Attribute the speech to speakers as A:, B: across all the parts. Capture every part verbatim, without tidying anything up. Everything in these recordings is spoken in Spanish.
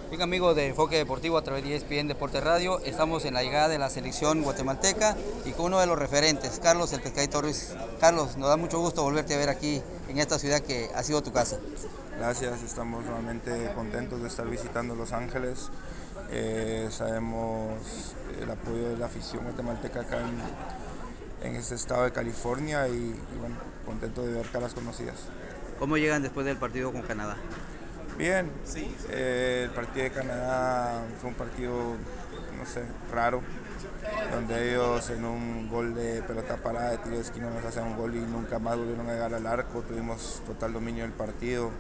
A: Bien, amigos de Enfoque Deportivo a través de E S P N Deporte Radio, estamos en la llegada de la selección guatemalteca y con uno de los referentes, Carlos el Pescadito Ruiz. Carlos, nos da mucho gusto volverte a ver aquí en esta ciudad que ha sido tu casa.
B: Gracias, estamos nuevamente contentos de estar visitando Los Ángeles. Eh, sabemos el apoyo de la afición guatemalteca acá en, en este estado de California y, y bueno, contento de ver caras conocidas.
A: ¿Cómo llegan después del partido con Canadá?
B: Bien, eh, el partido de Canadá fue un partido, no sé, raro, donde ellos en un gol de pelota parada de tiro de esquina nos hacen un gol y nunca más volvieron a llegar al arco. Tuvimos total dominio del partido.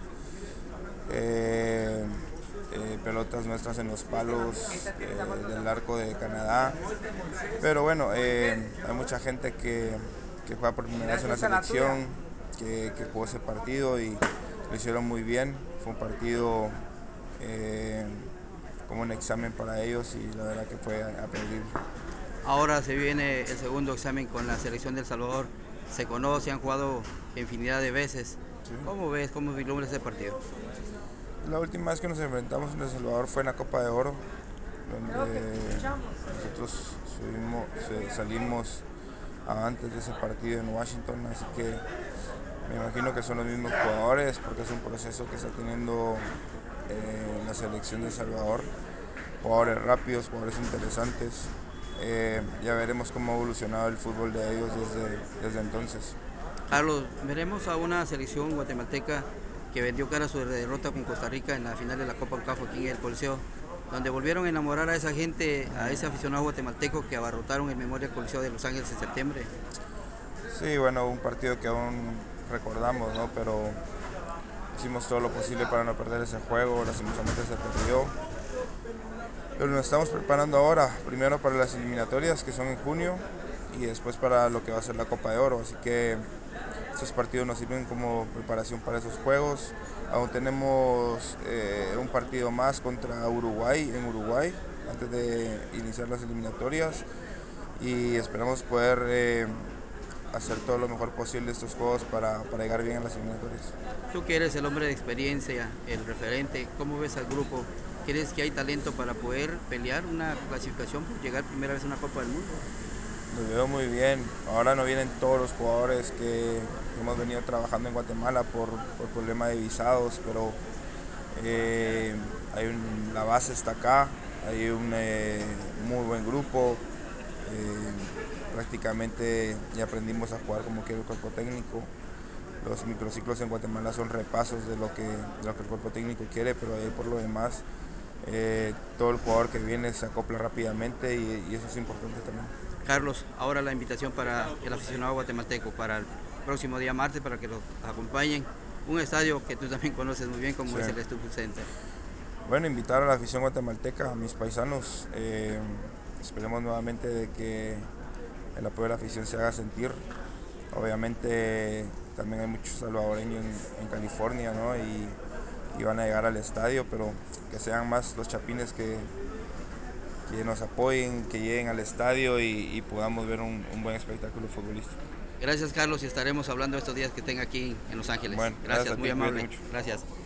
B: Eh, eh, pelotas nuestras en los palos eh, del arco de Canadá. Pero bueno, eh, hay mucha gente que, que juega por primera vez en la selección, que, que jugó ese partido y lo hicieron muy bien. Fue un partido eh, como un examen para ellos y la verdad que fue aplaudible.
A: Ahora se viene el segundo examen con la selección de El Salvador. Se conoce, han jugado infinidad de veces.
B: Sí.
A: ¿Cómo ves, cómo vislumbras ese partido?
B: La última vez que nos enfrentamos en El Salvador fue en la Copa de Oro, donde nosotros subimos, salimos antes de ese partido en Washington, así que me imagino que son los mismos jugadores porque es un proceso que está teniendo eh, la selección de El Salvador, jugadores rápidos, jugadores interesantes. Eh, ya veremos cómo ha evolucionado el fútbol de ellos desde, desde entonces.
A: Carlos, veremos a una selección guatemalteca que vendió cara a su derrota con Costa Rica en la final de la Copa UNCAF aquí en el Coliseo, donde volvieron a enamorar a esa gente, a ese aficionado guatemalteco que abarrotaron el Memorial Coliseo de Los Ángeles en septiembre.
B: Sí, bueno, un partido que aún recordamos, ¿no? Pero hicimos todo lo posible para no perder ese juego, lastimosamente se perdió. Pero nos estamos preparando ahora, primero para las eliminatorias que son en junio y después para lo que va a ser la Copa de Oro. Así que estos partidos nos sirven como preparación para esos juegos. Aún tenemos eh, un partido más contra Uruguay en Uruguay antes de iniciar las eliminatorias y esperamos poder eh, hacer todo lo mejor posible estos juegos para, para llegar bien a las eliminatorias.
A: Tú que eres el hombre de experiencia, el referente, ¿cómo ves al grupo? ¿Crees que hay talento para poder pelear una clasificación por llegar primera vez a una Copa del Mundo?
B: Nos veo muy bien. Ahora no vienen todos los jugadores que hemos venido trabajando en Guatemala por, por problema de visados, pero eh, hay un- la base está acá, hay un eh, muy buen grupo. eh, Prácticamente ya aprendimos a jugar como quiere el cuerpo técnico. Los microciclos en Guatemala son repasos de lo que, de lo que el cuerpo técnico quiere, pero ahí por lo demás eh, todo el jugador que viene se acopla rápidamente y, y eso es importante también.
A: Carlos, ahora la invitación para el aficionado guatemalteco para el próximo día martes para que los acompañen. Un estadio que tú también conoces muy bien como
B: Sí.
A: es el Staples Center.
B: Bueno, invitar a la afición guatemalteca, a mis paisanos, eh, esperemos nuevamente de que el apoyo de la afición se haga sentir. Obviamente también hay muchos salvadoreños en, en California, ¿no? Y, y van a llegar al estadio, pero que sean más los chapines que, que nos apoyen, que lleguen al estadio y, y podamos ver un, un buen espectáculo futbolístico.
A: Gracias, Carlos, y estaremos hablando estos días que tenga aquí en Los Ángeles.
B: Bueno, gracias
A: Gracias,
B: a
A: muy
B: ti, cuídate
A: amable.
B: mucho.
A: Gracias.